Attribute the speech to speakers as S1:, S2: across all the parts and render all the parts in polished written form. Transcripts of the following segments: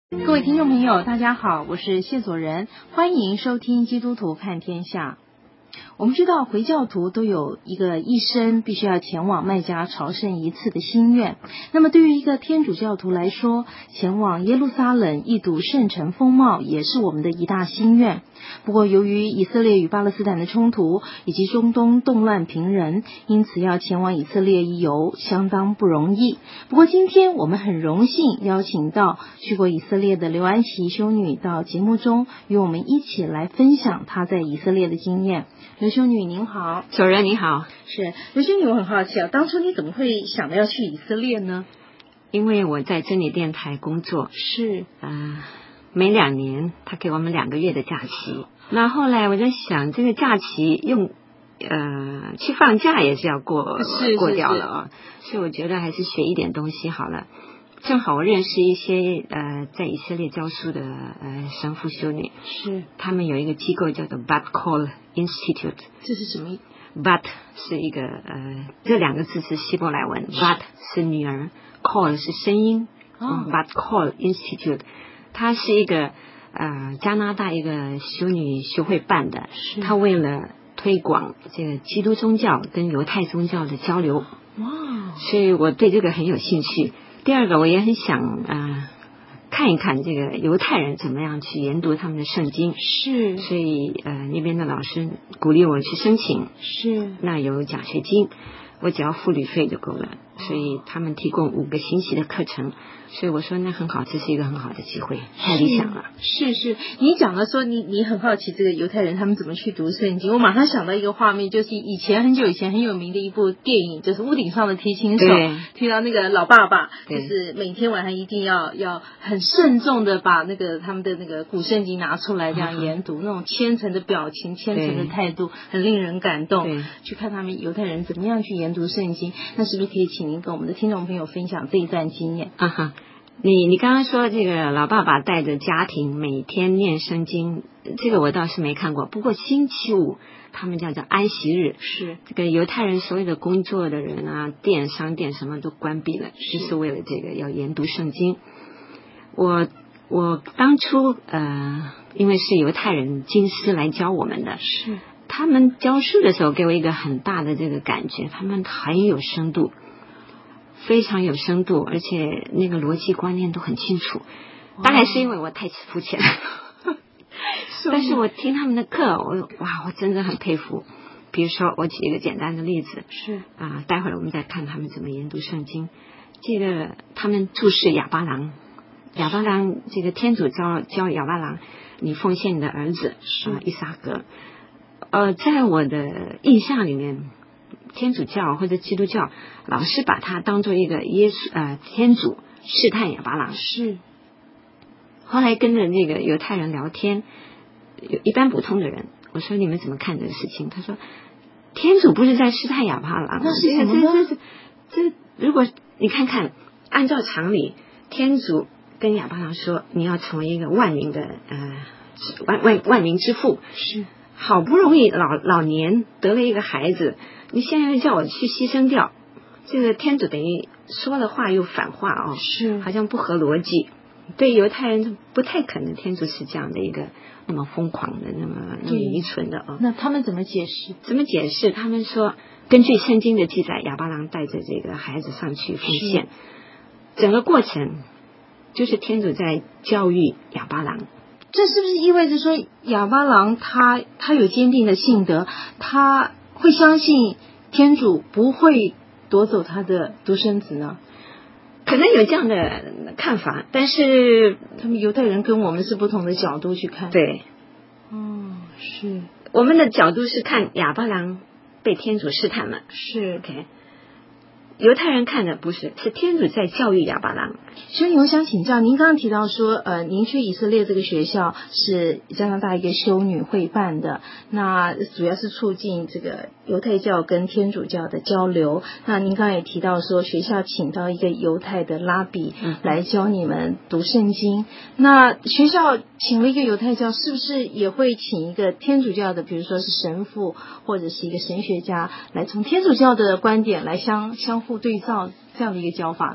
S1: 各位听众朋友，大家好，我是谢佐仁，欢迎收听基督徒看天下。我们知道回教徒都有一个一生必须要前往麦加朝圣一次的心愿，那么对于一个天主教徒来说，前往耶路撒冷一睹圣城风貌也是我们的一大心愿。不过由于以色列与巴勒斯坦的冲突以及中东动乱频仍，因此要前往以色列一游相当不容易。不过今天我们很荣幸邀请到去过以色列的刘安琪修女到节目中与我们一起来分享她在以色列的经验。刘修女您好。
S2: 主任你好。
S1: 是刘修女，我很好奇啊，当初你怎么会想到要去以色列呢？
S2: 因为我在真理电台工作，
S1: 是
S2: 每2年他给我们2个月的假期。那后来我在想，这个假期用去放假也是要过掉了啊，所以我觉得还是学一点东西好了。正好我认识一些在以色列教书的神父修女，
S1: 是
S2: 他们有一个机构叫做 Bat Kol Institute。
S1: 这是什么意思？
S2: Bat 是一个这2个字是希伯来文， Bat 是女儿， Kol 是声音Bat Kol Institute 它是一个加拿大一个修女学会办的，它为了推广这个基督宗教跟犹太宗教的交流，所以我对这个很有兴趣。第二个我也很想看一看这个犹太人怎么样去研读他们的圣经，
S1: 是，
S2: 所以那边的老师鼓励我去申请，
S1: 是，
S2: 那有奖学金，我只要付旅费就够了，所以他们提供5个星期的课程，所以我说那很好，这是一个很好的机会，太理想了。
S1: 是，你讲的说你很好奇这个犹太人他们怎么去读圣经，我马上想到一个画面，就是很久以前很有名的一部电影，就是屋顶上的提琴手，听到那个老爸爸就是每天晚上一定要很慎重的把那个他们的那个古圣经拿出来这样研读，那种虔诚的表情，虔诚的态度很令人感动。去看他们犹太人怎么样去研读圣经，那是不是可以请您跟我们的听众朋友分享这一段经验？
S2: 你刚刚说这个老爸爸带着家庭每天念圣经，这个我倒是没看过。不过星期五他们叫做安息日，
S1: 是
S2: 这个犹太人所有的工作的人啊，商店什么都关闭了，就是为了这个要研读圣经。我当初因为是犹太人经师来教我们的，
S1: 是
S2: 他们教书的时候给我一个很大的这个感觉，他们很有深度，非常有深度，而且那个逻辑观念都很清楚。大概是因为我太肤浅但是我听他们的课，我真的很佩服。比如说我举一个简单的例子，
S1: 是
S2: 待会儿我们再看他们怎么研读圣经。这个他们注释亚巴郎，这个天主教亚巴郎，你奉献你的儿子以撒格。在我的印象里面，天主教或者基督教老是把它当做一个天主试探亚巴郎。
S1: 是
S2: 后来跟着那个犹太人聊天，有一般普通的人，我说你们怎么看这个事情？他说天主不是在试探亚巴郎，
S1: 那是什么呢？
S2: 这如果你看看，按照常理，天主跟亚巴郎说你要成为一个万民的万民之父，
S1: 是
S2: 好不容易老年得了一个孩子，你现在叫我去牺牲掉，这个天主等于说了话又反话
S1: 是好
S2: 像不合逻辑。对犹太人不太可能天主是这样的一个那么疯狂的那么愚蠢的
S1: 那他们怎么解释？
S2: 他们说根据圣经的记载，亚巴郎带着这个孩子上去奉献，整个过程就是天主在教育亚巴郎。
S1: 这是不是意味着说亚巴郎他有坚定的信德，他会相信天主不会夺走他的独生子呢？
S2: 可能有这样的看法，但是
S1: 他们犹太人跟我们是不同的角度去看。
S2: 对，
S1: 是
S2: 我们的角度是看亚巴郎被天主试探了，
S1: 是
S2: OK。犹太人看的不是，是天主在教育亚巴郎。
S1: 所以我想请教您，刚刚提到说您去以色列这个学校是加拿大一个修女会办的，那主要是促进这个犹太教跟天主教的交流。那您刚刚也提到说学校请到一个犹太的拉比来教你们读圣经，那学校请了一个犹太教，是不是也会请一个天主教的，比如说是神父或者是一个神学家，来从天主教的观点来相互对照这样的一个教法呢？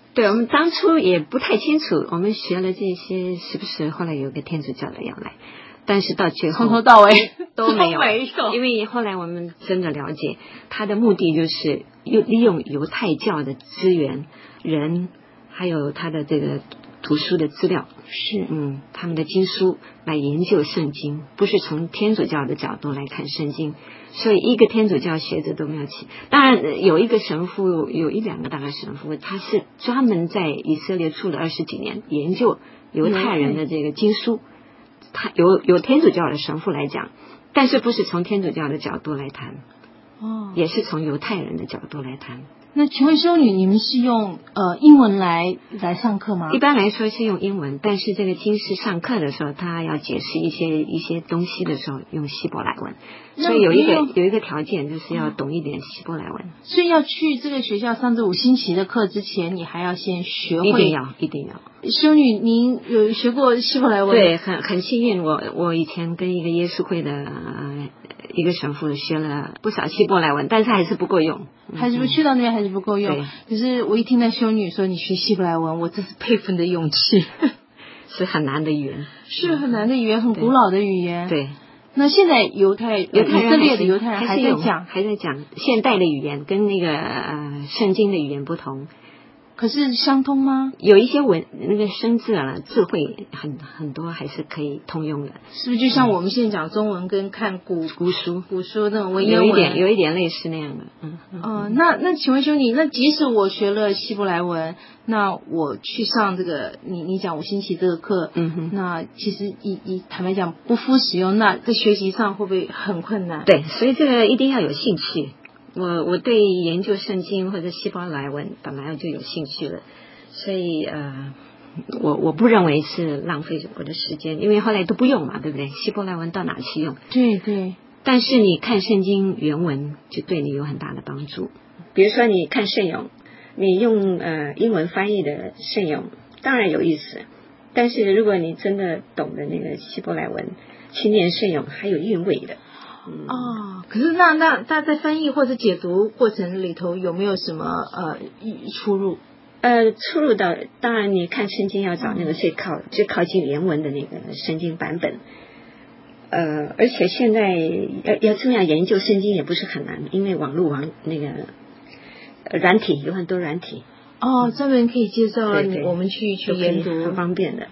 S2: 对，我们当初也不太清楚，我们学了这些是不是后来有个天主教的要来，但是到最后
S1: 从头到尾
S2: 都没有，
S1: 没有，
S2: 因为后来我们真的了解，他的目的就是利用犹太教的资源、人，还有他的这个图书的资料，
S1: 是
S2: 他们的经书来研究圣经，不是从天主教的角度来看圣经，所以一个天主教学者都没有起。当然有一个神父，有一两个大概神父，他是专门在以色列住了20几年，研究犹太人的这个经书。他有天主教的神父来讲，但是不是从天主教的角度来谈，也是从犹太人的角度来谈。
S1: 那请问修女，你们是用英文来上课吗？
S2: 一般来说是用英文，但是这个经师上课的时候，他要解释一些东西的时候用希伯来文，所以有一个条件就是要懂一点希伯来文。
S1: 所以要去这个学校上这5星期的课之前，你还要先学会。
S2: 一定要。
S1: 修女，您有学过希伯来文？
S2: 对，很幸运，我以前跟一个耶稣会的一个神父学了不少希伯来文，但是还是不够用，
S1: 还是不去到那边还是不够用。可是我一听到修女说你学希伯来文，我真是佩服你的勇气。
S2: 是很难的语言，
S1: 是很难的语言，很古老的语言。
S2: 对。
S1: 那现在以色列的犹太人还
S2: 在讲现代的语言，跟那个圣经的语言不同。
S1: 可是相通吗？
S2: 有一些那个生字智慧很多还是可以通用的。
S1: 是不是就像我们现在讲中文跟看古书那种文言
S2: 文有一点类似那样的。
S1: 那请问兄弟，那即使我学了希伯来文，那我去上这个你讲5星期这个课，那其实以坦白讲不敷使用，那在学习上会不会很困难？
S2: 对，所以这个一定要有兴趣。我对研究圣经或者希伯来文本来就有兴趣了，所以我不认为是浪费我的时间，因为后来都不用嘛，对不对？希伯来文到哪去用？
S1: 对。
S2: 但是你看圣经原文就对你有很大的帮助。比如说你看圣咏，你用英文翻译的圣咏当然有意思，但是如果你真的懂得那个希伯来文去念圣咏，还有韵味的。
S1: 可是那在翻译或者解读过程里头有没有什么出入？
S2: 出入到当然你看圣经要找那个最靠近原文的那个圣经版本。而且现在要这样研究圣经也不是很难，因为网络那个软体有很多软体。
S1: 专门可以介绍我们去研读，
S2: 很方便的。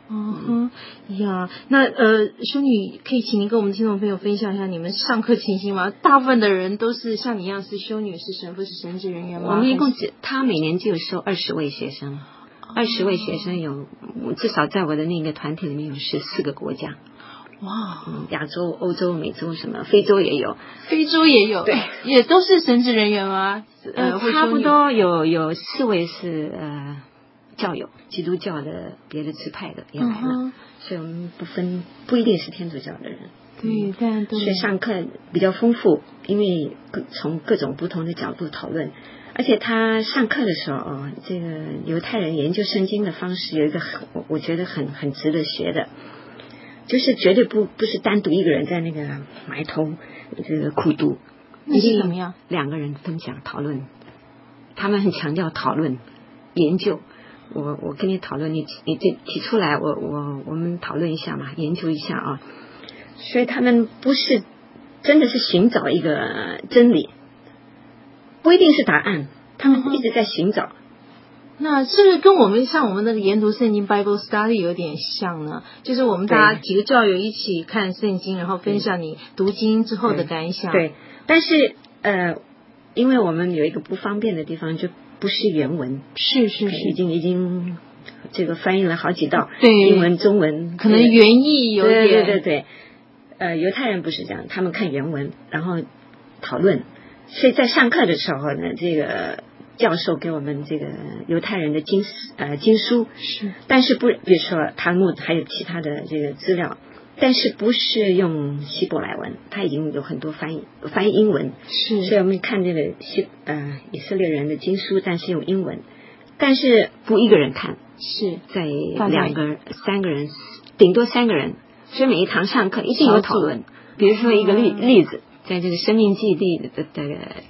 S1: 那修女可以请您跟我们听众朋友分享一下你们上课情形吗？大部分的人都是像你一样是修女、是神父、是神职人员吗？
S2: 我们一共他每年就有收20位学生，20位学生有至少在我的那个团体里面有14个国家。
S1: 哇，
S2: 亚洲、欧洲、美洲什么，非洲也有，
S1: 对，也都是神职人员吗？
S2: 差不多有4位是教友，基督教的别的支派的也来了，所以我们不一定是天主教的人。
S1: 对，
S2: 所以上课比较丰富，因为从各种不同的角度讨论。而且他上课的时候这个犹太人研究圣经的方式有一个我觉得很值得学的，就是绝对不是单独一个人在那个埋头这个苦读，
S1: 那是怎么样
S2: ？2个人分享讨论，他们很强调讨论研究。我跟你讨论，你提出来，我们讨论一下嘛，研究一下啊。所以他们不是真的是寻找一个真理，不一定是答案，他们一直在寻找。
S1: 那是不是跟我们那个研读圣经 Bible Study 有点像呢？就是我们大家几个教友一起看圣经，然后分享你读经之后的感想。
S2: 对，但是因为我们有一个不方便的地方，就不是原文，
S1: 是
S2: 已经这个翻译了好几道，
S1: 对，
S2: 英文、中文，
S1: 可能原意有点
S2: 对。犹太人不是这样，他们看原文，然后讨论。所以在上课的时候呢，这个教授给我们这个犹太人的经书，
S1: 是，
S2: 但是比如说塔木还有其他的这个资料，但是不是用希伯来文，他已经有很多翻译英文，
S1: 是，
S2: 所以我们看这个以色列人的经书，但是用英文，但是不一个人看，
S1: 是
S2: 在2个人、3个人，顶多3个人。所以每一堂上课一定有讨论，比如说一个例子，在这个生命记的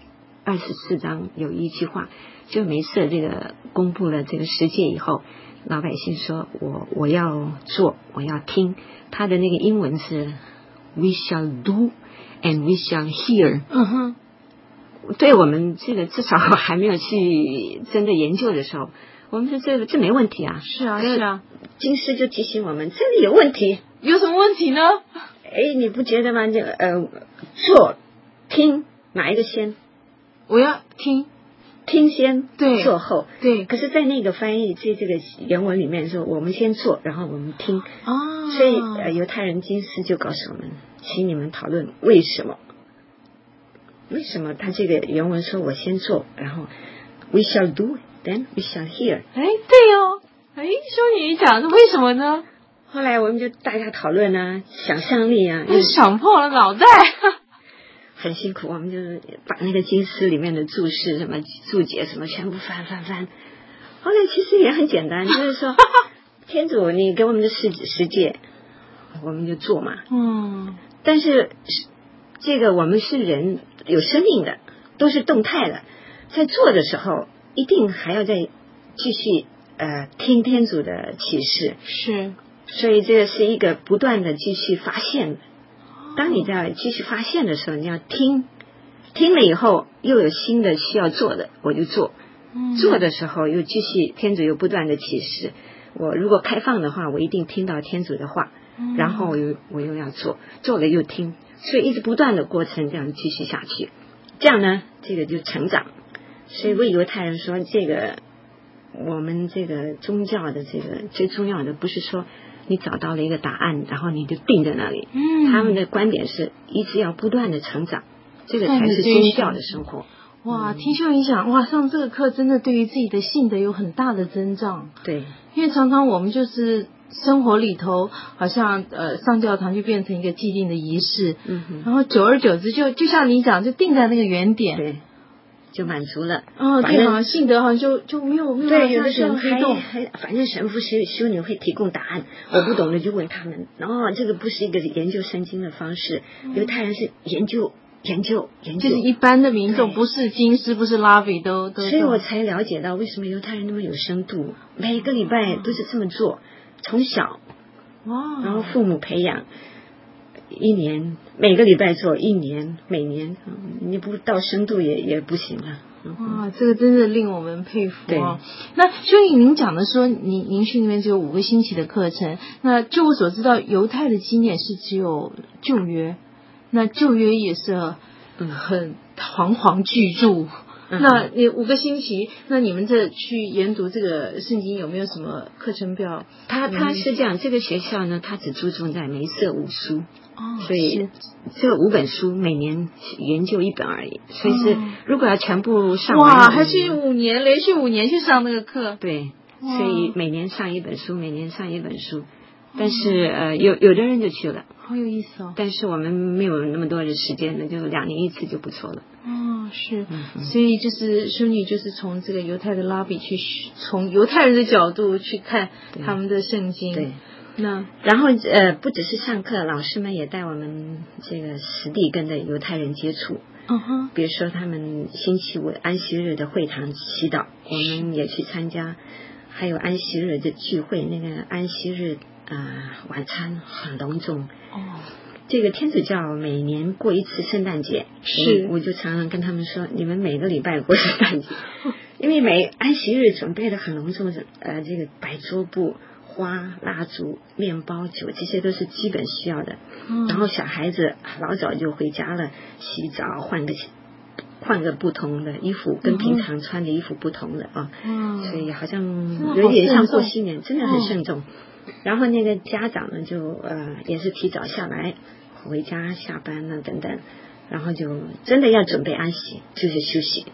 S2: 24章有一句话，就梅瑟这个公布了这个十诫以后，老百姓说我要做，我要听，他的那个英文是 We shall do and we shall hear。对我们这个至少还没有去真的研究的时候，我们说这没问题啊。
S1: 是啊是啊，
S2: 经师就提醒我们，这里有问题。
S1: 有什么问题呢？
S2: 你不觉得吗？做听哪一个先？
S1: 我要听
S2: 先，
S1: 对，
S2: 做后，
S1: 对。
S2: 可是，在那个翻译这个原文里面说，我们先做，然后我们听。所以犹太人经师就告诉我们，请你们讨论为什么。为什么他这个原文说我先做，然后 we shall do then we shall hear。
S1: 对哦，修女讲是为什么呢？
S2: 后来我们就大家讨论啊，想象力啊，
S1: 想破了脑袋。
S2: 很辛苦，我们就把那个经师里面的注释什么注解什么全部翻。后来其实也很简单，就是说天主你给我们的十诫，我们就做嘛。但是这个我们是人，有生命的，都是动态的，在做的时候一定还要再继续听天主的启示。
S1: 是，
S2: 所以这个是一个不断的继续发现。当你在继续发现的时候，你要听了以后又有新的需要做的，我就做。做的时候又继续，天主又不断的启示。我如果开放的话，我一定听到天主的话，然后我又要做了又听，所以一直不断的过程这样继续下去。这样呢，这个就成长。所以为犹太人说，这个我们这个宗教的这个最重要的不是说你找到了一个答案，然后你就定在那里。他们的观点是一直要不断的成长，这个才是宗教的生活。
S1: 哇，听修女讲，哇，上这个课真的对于自己的信德有很大的增长。
S2: 对，
S1: 因为常常我们就是生活里头，好像上教堂就变成一个既定的仪式，然后久而久之就像你讲，就定在那个原点。
S2: 对。就满足了。
S1: 对，好像信德好像就没有
S2: 对，有的时候
S1: 还
S2: 反正神父修女会提供答案，我不懂的就问他们。然后这个不是一个研究圣经的方式，犹太人是研究，
S1: 就是一般的民众不是经师不是拉比都。
S2: 所以我才了解到为什么犹太人那么有深度，每个礼拜都是这么做，从小然后父母培养。一年每个礼拜做一年，每年你不到深度也不行了。
S1: 哇，这个真的令我们佩服哦。那修女您讲的说，您去那边只有5个星期的课程，那就我所知道，犹太的经验是只有旧约，那旧约也是很煌煌巨著。那你5个星期，那你们这去研读这个圣经有没有什么课程表？
S2: 他是这样，这个学校呢，他只注重在梅瑟5书。所以这5本书每年研究1本而已，所以是如果要全部上完，
S1: 哇，还去5年，连续5年去上那个课。
S2: 对，所以每年上1本书，但是有的人就去了，
S1: 好有意思哦。
S2: 但是我们没有那么多的时间，那就2年1次就不错了。
S1: 是，所以就是修女就是从这个犹太的拉比去，从犹太人的角度去看他们的圣经。
S2: 对。
S1: 那
S2: 然后不只是上课，老师们也带我们这个实地跟着犹太人接触。比如说他们星期5安息日的会堂祈祷，我们也去参加，还有安息日的聚会，那个安息日晚餐很隆重。这个天主教每年过1次圣诞节，我就常常跟他们说，你们每个礼拜过圣诞节，因为每安息日准备的很隆重，这个摆桌布。花、蜡烛、面包、酒，这些都是基本需要的。然后小孩子老早就回家了，洗澡，换个不同的衣服，跟平常穿的衣服不同的所以好像有点像过新年，真的很慎重。然后那个家长呢，就也是提早下来，回家下班了等等，然后就真的要准备安息，就是休息。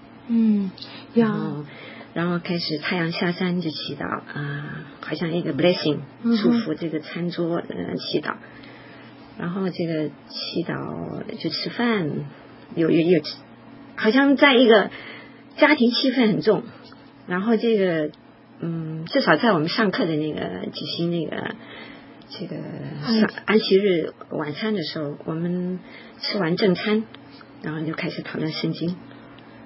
S2: 然后开始太阳下山就祈祷好像一个 blessing 祝福这个餐桌祈祷，然后这个祈祷就吃饭，有好像在一个家庭气氛很重，然后这个至少在我们上课的那个举行那个这个安息日晚餐的时候，我们吃完正餐，然后就开始讨论圣经。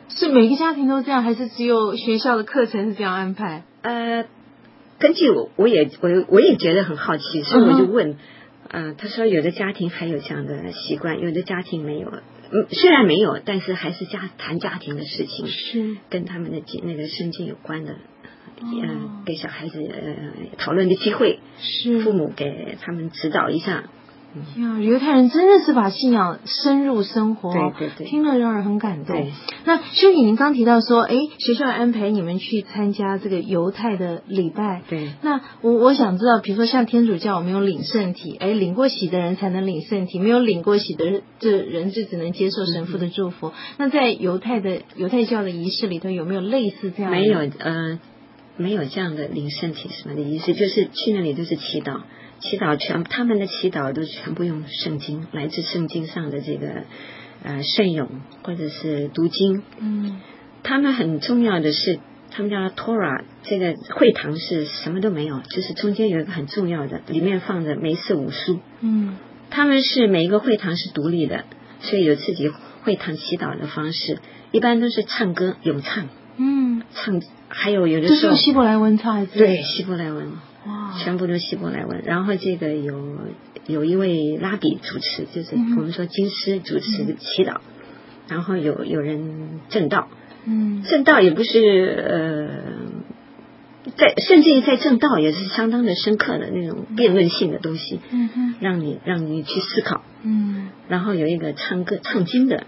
S1: 是每个家庭都这样，还是只有学校的课程是这样安排？
S2: 根据我也觉得很好奇，所以我就问，他说有的家庭还有这样的习惯，有的家庭没有。虽然没有，但是还是谈家庭的事情，
S1: 是跟
S2: 他们的那个圣经有关的，给小孩子讨论的机会，
S1: 是
S2: 父母给他们指导一下。
S1: 呀，犹太人真的是把信仰深入生活，
S2: 对，
S1: 听了让人很感动。那修女，您刚提到说，学校安排你们去参加这个犹太的礼拜，
S2: 对。
S1: 那我想知道，比如说像天主教，我们有领圣体，领过洗的人才能领圣体，没有领过洗的人就只能接受神父的祝福。那在犹太教的仪式里头，有没有类似这样的？
S2: 没有，没有这样的领圣体什么的仪式，就是去那里都是祈祷。他们的祈祷都全部用圣经，来自圣经上的这个圣咏或者是读经。他们很重要的是，他们叫 Torah， 这个会堂是什么都没有，就是中间有一个很重要的，里面放着梅瑟五书。他们是每一个会堂是独立的，所以有自己会堂祈祷的方式，一般都是唱歌咏唱。唱，还有的时候
S1: 就是用希伯来文唱还是？
S2: 对，希伯来文。
S1: 哇，
S2: 全部都希伯来文，然后这个有一位拉比主持，就是我们说经师主持祈祷，然后有人证道，证道也不是甚至于在证道也是相当的深刻的那种辩论性的东西，让你去思考，然后有一个唱经的，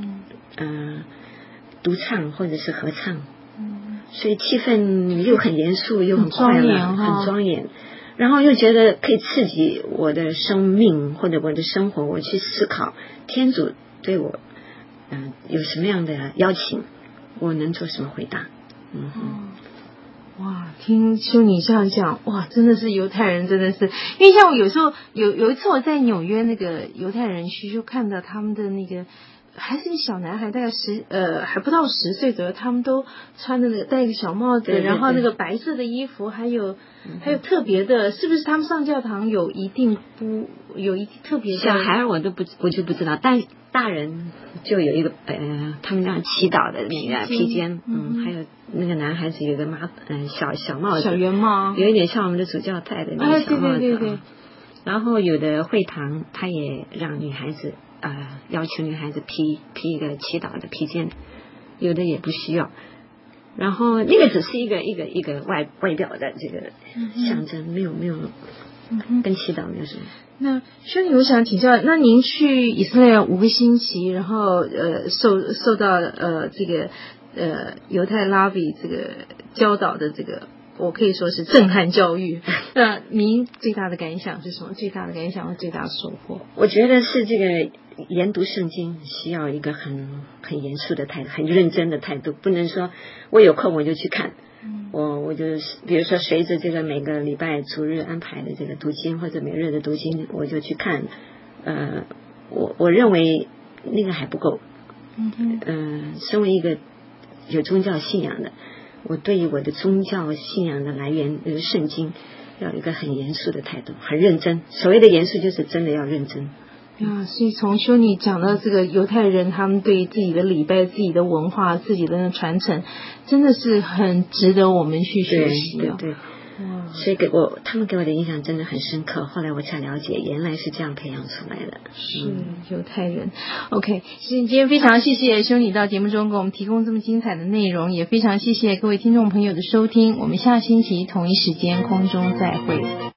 S2: 独唱或者是合唱。所以气氛又很严肃，又很快乐，很庄严，然后又觉得可以刺激我的生命或者我的生活，我去思考天主对我有什么样的邀请，我能做什么回答。
S1: 哇，听修女这样讲，哇，真的是犹太人，真的是，因为像我有时候有一次我在纽约那个犹太人区，就看到他们的那个。还是个小男孩，大概还不到10岁左右，他们都穿的那个戴一个小帽子，然后那个白色的衣服，还有特别的，是不是他们上教堂有一定特别的？
S2: 小孩我就不知道，但大人就有一个他们那祈祷的那个披肩，还有那个男孩子有个小帽子，
S1: 小圆帽，
S2: 有一点像我们的主教戴的那个小帽子。
S1: 对。
S2: 然后有的会堂他也让女孩子要求女孩子披一个祈祷的披肩，有的也不需要。然后那个只是一个外表的这个象征，没有跟祈祷没有什么。
S1: 那修女，我想请教，那您去以色列5个星期，然后受到这个犹太拉比这个教导的这个。我可以说是震撼教育。那您最大的感想是什么？最大的感想和最大的收获？
S2: 我觉得是这个研读圣经需要一个很严肃的态度，很认真的态度，不能说我有空我就去看。我就比如说随着这个每个礼拜主日安排的这个读经或者每日的读经，我就去看。我认为那个还不够。身为一个有宗教信仰的。我对于我的宗教信仰的来源圣经要有一个很严肃的态度，很认真。所谓的严肃就是真的要认真。
S1: 所以从修女讲到这个犹太人他们对自己的礼拜、自己的文化、自己的传承，真的是很值得我们去学习。
S2: 对。所以他们给我的印象真的很深刻，后来我才了解原来是这样培养出来的。
S1: 是犹太人。OK， 今天非常谢谢修女到节目中给我们提供这么精彩的内容，也非常谢谢各位听众朋友的收听，我们下星期同一时间空中再会。